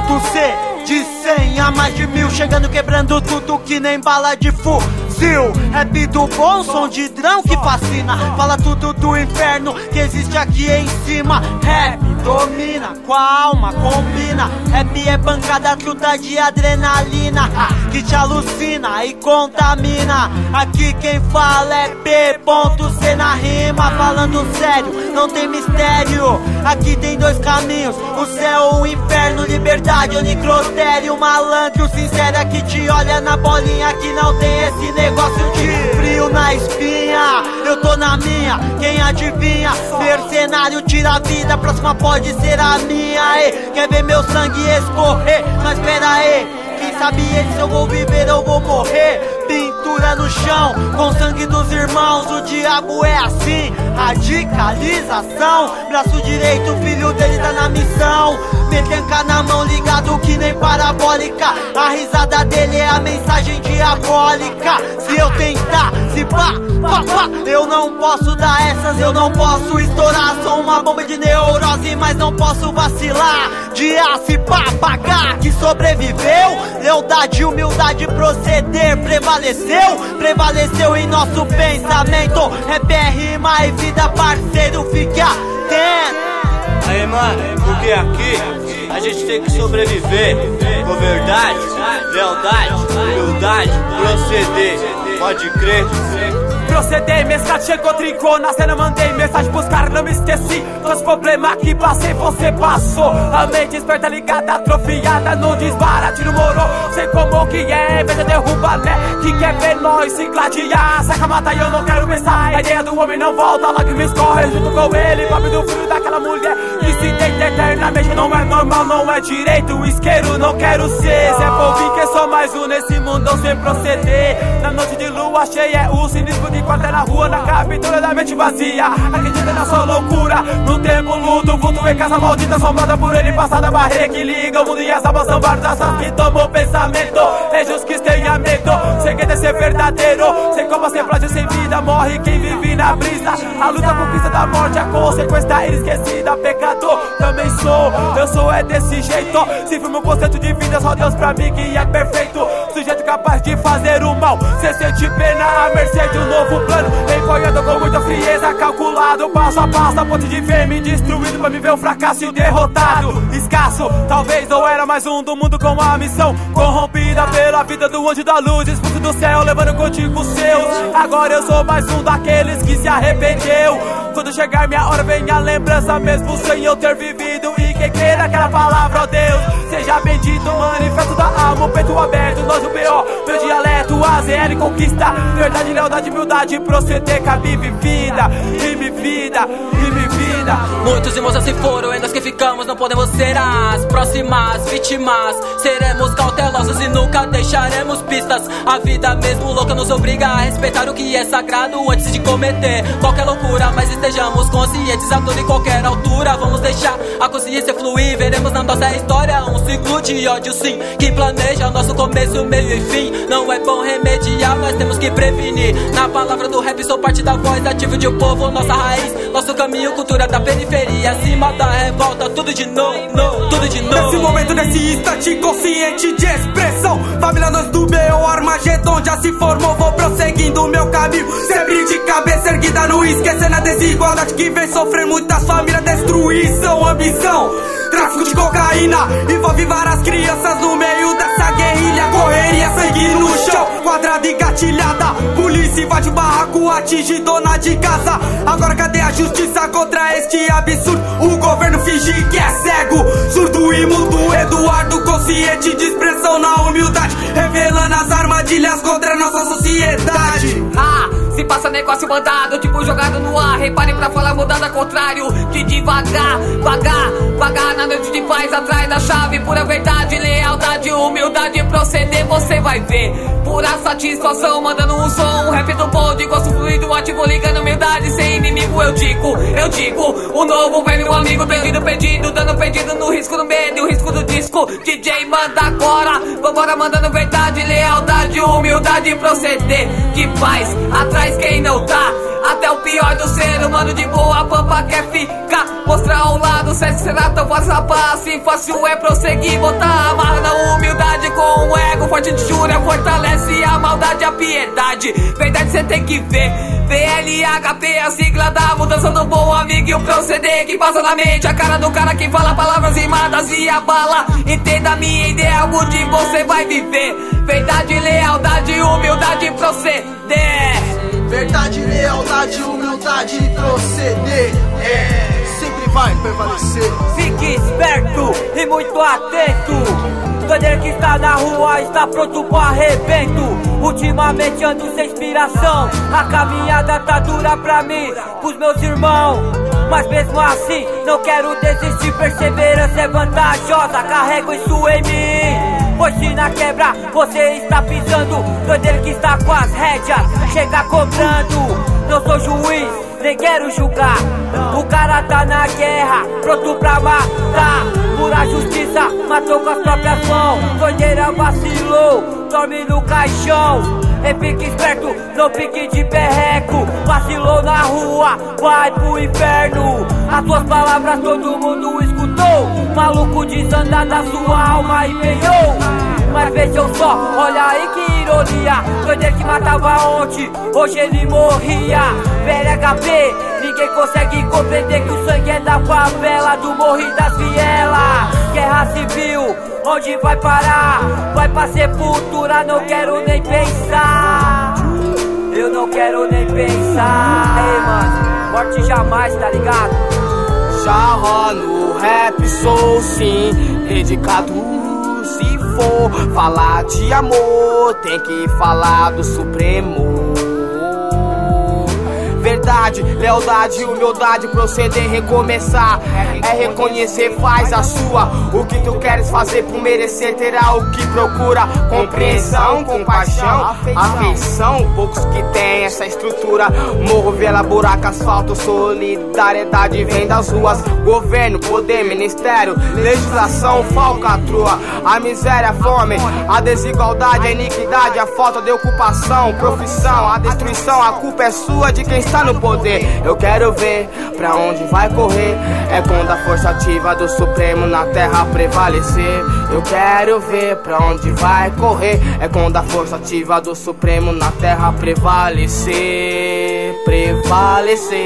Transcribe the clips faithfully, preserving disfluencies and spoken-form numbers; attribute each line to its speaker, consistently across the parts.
Speaker 1: Ponto C, de cem a mais de mil, chegando quebrando tudo que nem bala de fuzil. Rap do bom, som de drão que fascina, fala tudo do inferno que existe aqui em cima. Rap domina, com a alma combina. Rap é bancada truta de adrenalina que te alucina e contamina. Aqui quem fala é P Ponto C na rima, falando sério, não tem mistério. Aqui tem dois caminhos, o céu ou o inferno, liberdade ou necrotério. Malandro sincero que te olha na bolinha, que não tem esse negócio de frio na espinha. Eu tô na minha, quem adivinha? Mercenário tira a vida, a próxima pode ser a minha. Ei, quer ver meu sangue escorrer? Mas pera aí, quem sabe ele, se eu vou viver ou vou morrer. Pintura no chão, com sangue dos irmãos, o diabo é assim, radicalização. Braço direito, o filho dele tá na missão. Metranca na mão, ligado que nem parabólica. A risada dele é a mensagem diabólica. Se eu tentar, se pá, pá, pá, eu não posso dar essas, eu não posso estourar. Sou uma bomba de neurose, mas não posso vacilar. De aço e pá, pagar que sobreviveu. Lealdade, humildade, proceder prevaleceu, prevaleceu em nosso pensamento. Rap é rima e vida, parceiro, fique atento.
Speaker 2: Aí, mano, porque aqui a gente tem que sobreviver com verdade, lealdade, humildade, proceder, pode crer.
Speaker 3: Procedei, mensagem chegou, trincou, na cena mandei mensagem pros caras, não me esqueci dos problemas que passei, você passou. A mente esperta ligada, atrofiada, não desbarate, não morou. Sei como que é, veja derruba, né? Que quer ver nós se gladiar, saca, mata e eu não quero pensar. A ideia do homem não volta, logo me escorre junto com ele. Pobre do filho daquela mulher que se deita eternamente. Não é normal, não é direito, isqueiro não quero ser. Zé Polvinho que sou mais um nesse mundão sem proceder. Na noite de lua cheia é o cinismo de quarta na rua, na captura da mente vazia. Acredita na sua loucura, no tempo luto, vulto em casa maldita, assombrada por ele, passada a barreira que liga o mundo e essa são vários assassinos que tomou pensamento. É justo que tenha medo, sem querer ser verdadeiro, sem como ser frágil, sem vida, morre quem vive na brisa. A luta conquista da morte, a consequência é esquecida. Pecador também sou, eu sou é desse jeito. Se firma um conceito de vida, só Deus pra mim que é perfeito. Sujeito capaz de fazer o mal, sem sentir pena, à mercê de um novo plano, empunhando com muita frieza, calculado, passo a passo, a ponte de ver me destruído pra me ver um fracasso e derrotado. Escasso, talvez eu era mais um do mundo com uma missão, corrompida pela vida do anjo da luz, expulso do céu, levando contigo os seus. Agora eu sou mais um daqueles que se arrependeu. Quando chegar minha hora vem a lembrança, mesmo sem eu ter vivido. E quem queira aquela palavra, ó Deus, seja bendito, manifesto da alma, o peito aberto, nós o B O, meu dialeto, A Z L conquista. Verdade, lealdade, humildade, proceder, cabe vida, rime vida, rime vida.
Speaker 4: Muitos irmãos já se foram, e nós que ficamos não podemos ser as próximas vítimas. Seremos cautelosos e nunca deixaremos pistas. A vida mesmo louca nos obriga a respeitar o que é sagrado antes de cometer qualquer loucura, mas estejamos conscientes a toda e qualquer altura. Vamos deixar a consciência fluir, veremos na nossa história um ciclo de ódio sim, que planeja o nosso começo, meio e fim. Não é bom remediar, mas temos que prevenir. Na palavra do rap sou parte da voz ativa de um povo, nossa raiz, nosso caminho, cultura da periferia, acima da revolta, tudo de novo, no, tudo de novo.
Speaker 3: Nesse momento, nesse instante consciente de expressão, família nós do meu Armagedon já se formou, vou prosseguindo meu caminho, sempre de cabeça erguida, não esquecendo a desigualdade que vem sofrer muitas famílias, destruição, ambição, tráfico de cocaína, envolve várias crianças no meio dessa guerrilha, correria, sangue no chão, quadrada engatilhada, polícia invade barraco, atinge dona de casa. Agora cadê a justiça contra este absurdo? O governo finge que é cego, surdo e mudo. Eduardo consciente de expressão na humildade, revelando as armadilhas contra a nossa sociedade.
Speaker 5: Ah, se passa negócio mandado, tipo jogado no ar. Repare pra falar mudando ao contrário, de devagar, vagar, vagar na noite de paz, atrás da chave. Pura verdade, lealdade, humildade, proceder, você vai ver. Pura satisfação, mandando um som, um rap do bom, de gosto fluido, ativo, ligando humildade, sem inimigo eu digo, eu digo. O novo velho amigo, perdido, perdido, dando perdido no risco, no medo, o risco do disco. D J manda agora, vambora mandando verdade, lealdade, humildade, proceder, de paz, atrás mas quem não tá? Até o pior do ser humano de boa pampa quer ficar. Mostrar ao lado, certo será tão fácil rapaz. Assim fácil é prosseguir, botar amarra na humildade. Com o ego forte de jura, fortalece a maldade, a piedade. Verdade cê tem que ver, V L H P, a sigla da mudança do bom amigo e o proceder que passa na mente. A cara do cara que fala palavras rimadas e abala. Entenda a minha ideia, algo de você vai viver. Verdade, lealdade, humildade, proceder.
Speaker 1: Verdade, lealdade, humildade e proceder. É, sempre vai prevalecer.
Speaker 3: Fique esperto e muito atento. Doideiro que está na rua está pronto pro arrebento. Ultimamente ando sem inspiração. A caminhada tá dura pra mim, pros meus irmãos. Mas mesmo assim, não quero desistir. Perseverança é vantajosa, carrego isso em mim. Pois se na quebra você está pisando, doideiro que está com as rédeas, chega cobrando. Não sou juiz, nem quero julgar. O cara tá na guerra, pronto pra matar. Pura justiça, matou com as próprias mãos. Doideira vacilou, dorme no caixão. E fique esperto, não fique de perreco. Vacilou na rua, vai pro inferno. As suas palavras todo mundo escutou. Maluco desandado, a sua alma empenhou. Mas vejam só, olha aí que ironia. Doideiro que matava ontem, hoje ele morria. V L H P, ninguém consegue compreender que o sangue é da favela, do morro e das vielas. Guerra civil, onde vai parar? Vai pra sepultura, não quero nem pensar. Eu não quero nem pensar. Ei, mano, morte jamais, tá ligado?
Speaker 6: Já no rap sou sim dedicado. Se for falar de amor, tem que falar do Supremo. Verdade, lealdade, humildade, proceder, recomeçar. É reconhecer, faz a sua. O que tu queres fazer por merecer, terá o que procura. Compreensão, compaixão, afeição. Poucos que têm essa estrutura. Morro, vela, buraco, asfalto, solidariedade vem das ruas. Governo, poder, ministério, legislação, falcatrua. A miséria, a fome, a desigualdade, a iniquidade, a falta de ocupação, profissão, a destruição, a culpa é sua de quem está no poder. Eu quero ver pra onde vai correr. É quando a força ativa do Supremo na terra prevalecer. Eu quero ver pra onde vai correr. É quando a força ativa do Supremo na terra prevalecer. Prevalecer.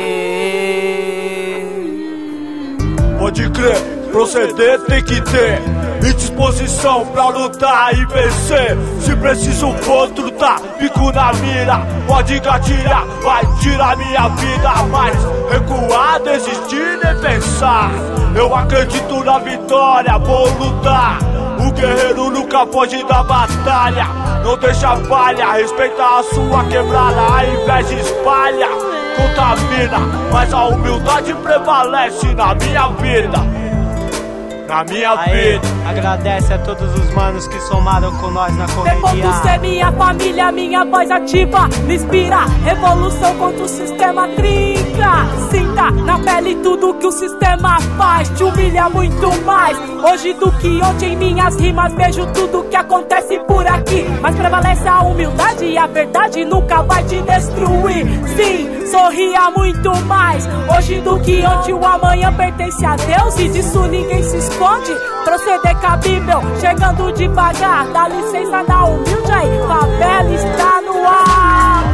Speaker 2: Pode crer, proceder tem que ter e disposição pra lutar e vencer. Se preciso for trutar, fico na mira. Pode gatilhar, vai tirar minha vida. Mas recuar, desistir nem pensar. Eu acredito na vitória, vou lutar. O guerreiro nunca foge da batalha. Não deixa falha, respeita a sua quebrada. A inveja espalha, contamina, mas a humildade prevalece na minha vida. Na minha
Speaker 1: Aê,
Speaker 2: vida.
Speaker 1: agradece a todos os manos que somaram com nós na correria.
Speaker 3: Depois ser minha família, minha voz ativa me inspira. Revolução contra o sistema trinca. Sinta na pele tudo que o sistema faz. Te humilha muito mais hoje do que ontem. Em minhas rimas vejo tudo que acontece por aqui. Mas prevalece a humildade e a verdade nunca vai te destruir. Sim, sorria muito mais hoje do que ontem. O amanhã pertence a Deus e disso ninguém se esconde. Proceder cabível, chegando devagar. Dá licença da humilde aí, favela está no ar.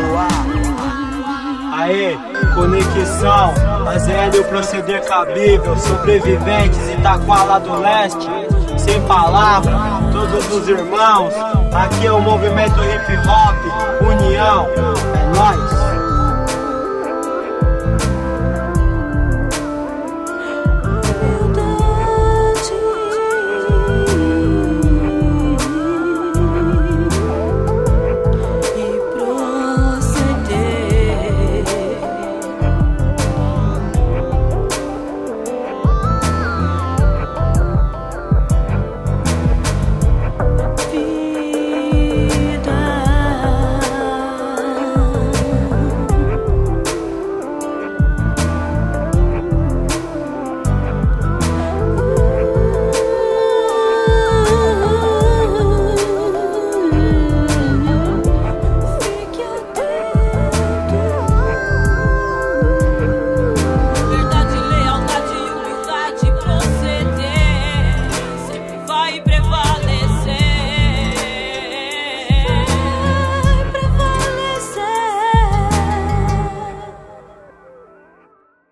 Speaker 1: Aê, conexão, fazendo o proceder cabível. Sobreviventes, Itaquá do Leste. Sem palavra, todos os irmãos. Aqui é o movimento hip hop, união, é nóis.